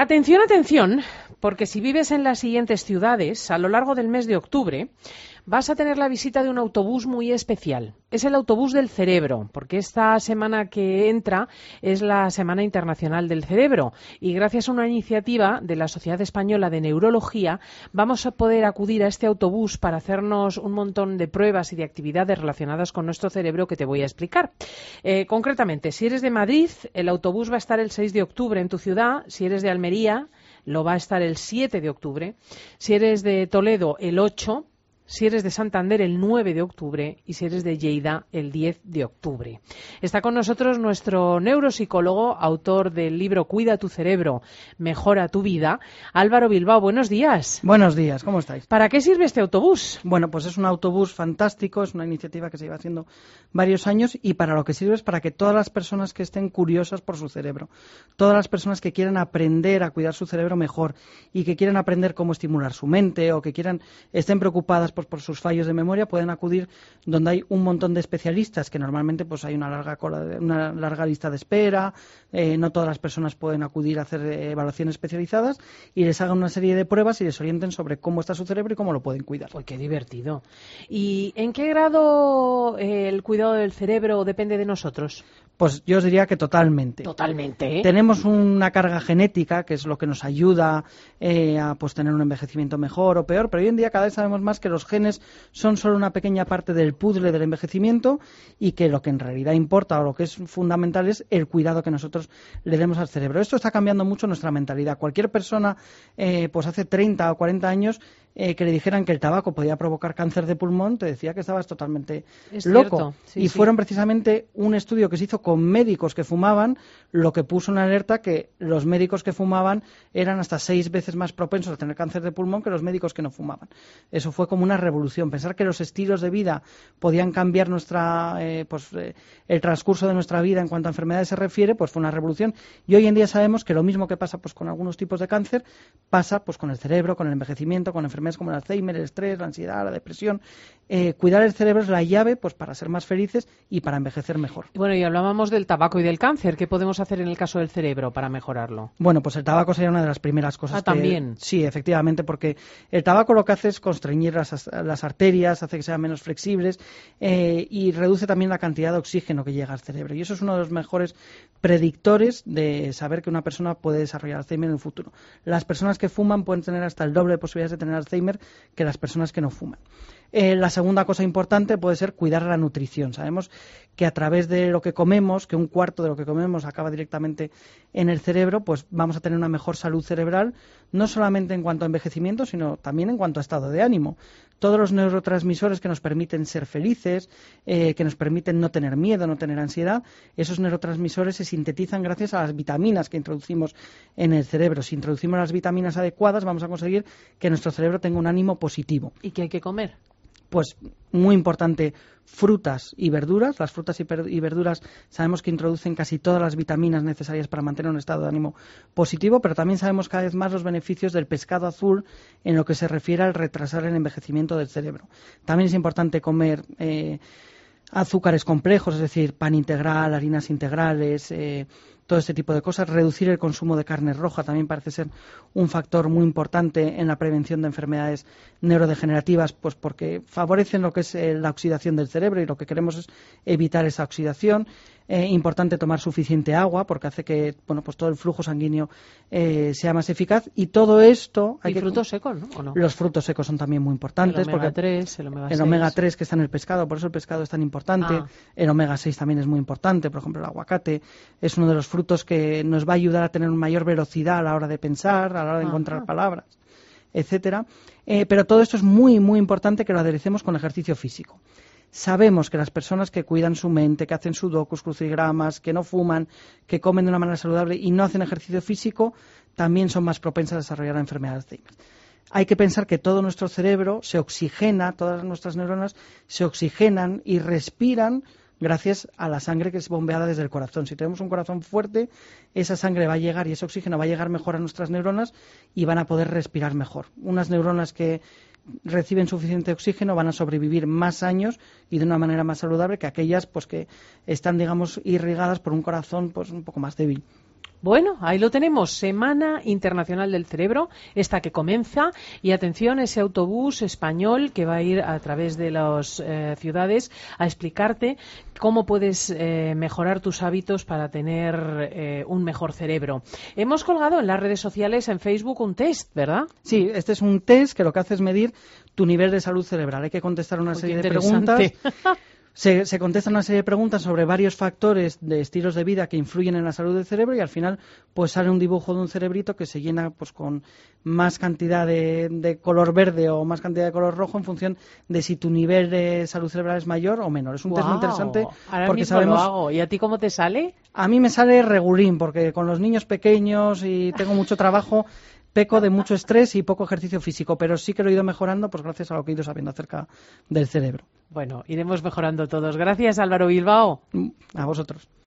Atención, atención, porque si vives en las siguientes ciudades, a lo largo del mes de octubre, vas a tener la visita de un autobús muy especial. Es el autobús del cerebro, porque esta semana que entra es la Semana Internacional del Cerebro y gracias a una iniciativa de la Sociedad Española de Neurología vamos a poder acudir a este autobús para hacernos un montón de pruebas y de actividades relacionadas con nuestro cerebro que te voy a explicar. Concretamente, si eres de Madrid, el autobús va a estar el 6 de octubre en tu ciudad. Si eres de Almería, lo va a estar el 7 de octubre. Si eres de Toledo, el 8. Si eres de Santander, el 9 de octubre, y si eres de Lleida, el 10 de octubre. Está con nosotros nuestro neuropsicólogo, autor del libro Cuida tu cerebro, mejora tu vida, Álvaro Bilbao. Buenos días. Buenos días, ¿cómo estáis? ¿Para qué sirve este autobús? Bueno, pues es un autobús fantástico, es una iniciativa que se lleva haciendo varios años y para lo que sirve es para que todas las personas que estén curiosas por su cerebro, todas las personas que quieran aprender a cuidar su cerebro mejor y que quieran aprender cómo estimular su mente o que estén preocupadas por sus fallos de memoria, pueden acudir donde hay un montón de especialistas, que normalmente pues hay una larga lista de espera, no todas las personas pueden acudir a hacer evaluaciones especializadas y les hagan una serie de pruebas y les orienten sobre cómo está su cerebro y cómo lo pueden cuidar. ¡Uy, qué divertido! ¿Y en qué grado el cuidado del cerebro depende de nosotros? Pues yo os diría que totalmente. Totalmente, ¿eh? Tenemos una carga genética, que es lo que nos ayuda a pues, tener un envejecimiento mejor o peor, pero hoy en día cada vez sabemos más que los genes son solo una pequeña parte del puzzle del envejecimiento y que lo que en realidad importa o lo que es fundamental es el cuidado que nosotros le demos al cerebro. Esto está cambiando mucho nuestra mentalidad. Cualquier persona, pues hace 30 o 40 años, que le dijeran que el tabaco podía provocar cáncer de pulmón, te decía que estabas totalmente loco. Sí, fueron precisamente un estudio que se hizo con médicos que fumaban, lo que puso en alerta que los médicos que fumaban eran hasta 6 veces más propensos a tener cáncer de pulmón que los médicos que no fumaban. Eso fue como una revolución. Pensar que los estilos de vida podían cambiar el transcurso de nuestra vida en cuanto a enfermedades se refiere, pues fue una revolución. Y hoy en día sabemos que lo mismo que pasa pues con algunos tipos de cáncer, pasa pues con el cerebro, con el envejecimiento, con enfermedades como el Alzheimer, el estrés, la ansiedad, la depresión. Cuidar el cerebro es la llave pues para ser más felices y para envejecer mejor. Bueno, y hablábamos del tabaco y del cáncer. ¿Qué podemos hacer en el caso del cerebro para mejorarlo? Bueno, pues el tabaco sería una de las primeras cosas. También. Sí, efectivamente, porque el tabaco lo que hace es constreñir las arterias, hace que sean menos flexibles y reduce también la cantidad de oxígeno que llega al cerebro. Y eso es uno de los mejores predictores de saber que una persona puede desarrollar Alzheimer en el futuro. Las personas que fuman pueden tener hasta el doble de posibilidades de tener Alzheimer que las personas que no fuman. La segunda cosa importante puede ser cuidar la nutrición. Sabemos que a través de lo que comemos, que un cuarto de lo que comemos acaba directamente en el cerebro, pues vamos a tener una mejor salud cerebral, no solamente en cuanto a envejecimiento, sino también en cuanto a estado de ánimo. Todos los neurotransmisores que nos permiten ser felices, que nos permiten no tener miedo, no tener ansiedad, esos neurotransmisores se sintetizan gracias a las vitaminas que introducimos en el cerebro. Si introducimos las vitaminas adecuadas, vamos a conseguir que nuestro cerebro tenga un ánimo positivo. ¿Y qué hay que comer? Pues muy importante, frutas y verduras. Las frutas y verduras sabemos que introducen casi todas las vitaminas necesarias para mantener un estado de ánimo positivo, pero también sabemos cada vez más los beneficios del pescado azul en lo que se refiere al retrasar el envejecimiento del cerebro. También es importante comer azúcares complejos, es decir, pan integral, harinas integrales, todo este tipo de cosas. Reducir el consumo de carne roja también parece ser un factor muy importante en la prevención de enfermedades neurodegenerativas, pues porque favorecen lo que es la oxidación del cerebro y lo que queremos es evitar esa oxidación. Importante tomar suficiente agua porque hace que pues todo el flujo sanguíneo sea más eficaz y todo esto hay frutos secos, ¿no? ¿O no? Los frutos secos son también muy importantes el omega 3, el omega 3 que está en el pescado, por eso el pescado es tan importante. El omega 6 también es muy importante, por ejemplo el aguacate es uno de los frutos que nos va a ayudar a tener una mayor velocidad a la hora de pensar, a la hora de encontrar palabras, etcétera. Pero todo esto es muy muy importante que lo aderecemos con ejercicio físico. Sabemos que las personas que cuidan su mente, que hacen sudokus, crucigramas, que no fuman, que comen de una manera saludable y no hacen ejercicio físico, también son más propensas a desarrollar la enfermedad de Alzheimer. Hay que pensar que todo nuestro cerebro se oxigena, todas nuestras neuronas se oxigenan y respiran gracias a la sangre que es bombeada desde el corazón. Si tenemos un corazón fuerte, esa sangre va a llegar y ese oxígeno va a llegar mejor a nuestras neuronas y van a poder respirar mejor. Unas neuronas que reciben suficiente oxígeno van a sobrevivir más años y de una manera más saludable que aquellas pues que están, digamos, irrigadas por un corazón pues un poco más débil. Bueno, ahí lo tenemos, Semana Internacional del Cerebro, esta que comienza, y atención, ese autobús español que va a ir a través de las ciudades a explicarte cómo puedes mejorar tus hábitos para tener un mejor cerebro. Hemos colgado en las redes sociales, en Facebook, un test, ¿verdad? Sí, este es un test que lo que hace es medir tu nivel de salud cerebral. Hay que contestar una serie de preguntas. Se contestan una serie de preguntas sobre varios factores de estilos de vida que influyen en la salud del cerebro y al final pues sale un dibujo de un cerebrito que se llena pues con más cantidad de color verde o más cantidad de color rojo en función de si tu nivel de salud cerebral es mayor o menor. Es un test muy interesante porque sabemos... Lo hago. ¿Y a ti cómo te sale? A mí me sale regulín porque con los niños pequeños y tengo mucho trabajo... Peco de mucho estrés y poco ejercicio físico, pero sí que lo he ido mejorando pues gracias a lo que he ido sabiendo acerca del cerebro. Bueno, iremos mejorando todos. Gracias, Álvaro Bilbao. A vosotros.